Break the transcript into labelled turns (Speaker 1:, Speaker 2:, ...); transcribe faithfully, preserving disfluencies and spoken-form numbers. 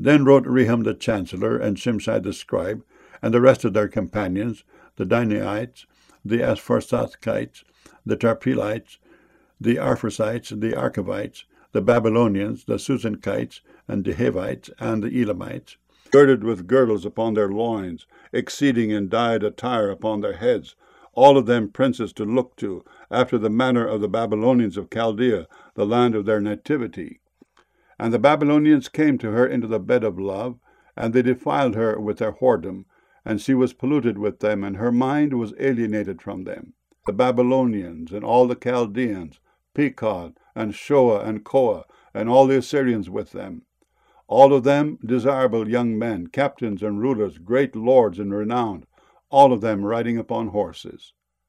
Speaker 1: Then wrote Rehum the chancellor, and Shimshai the scribe, and the rest of their companions, the Dinaites, the Aspharsathites, the Tarpelites, the Arphasites, the Archavites, the Babylonians, the Susankites, and the Hivites, and the Elamites, girded with girdles upon their loins, exceeding in dyed attire upon their heads, all of them princes to look to, after the manner of the Babylonians of Chaldea, the land of their nativity. And the Babylonians came to her into the bed of love, and they defiled her with their whoredom, and she was polluted with them, and her mind was alienated from them. The Babylonians, and all the Chaldeans, Pekod, and Shoa, and Koa, and all the Assyrians with them, all of them desirable young men, captains and rulers, great lords and renowned, all of them riding upon horses.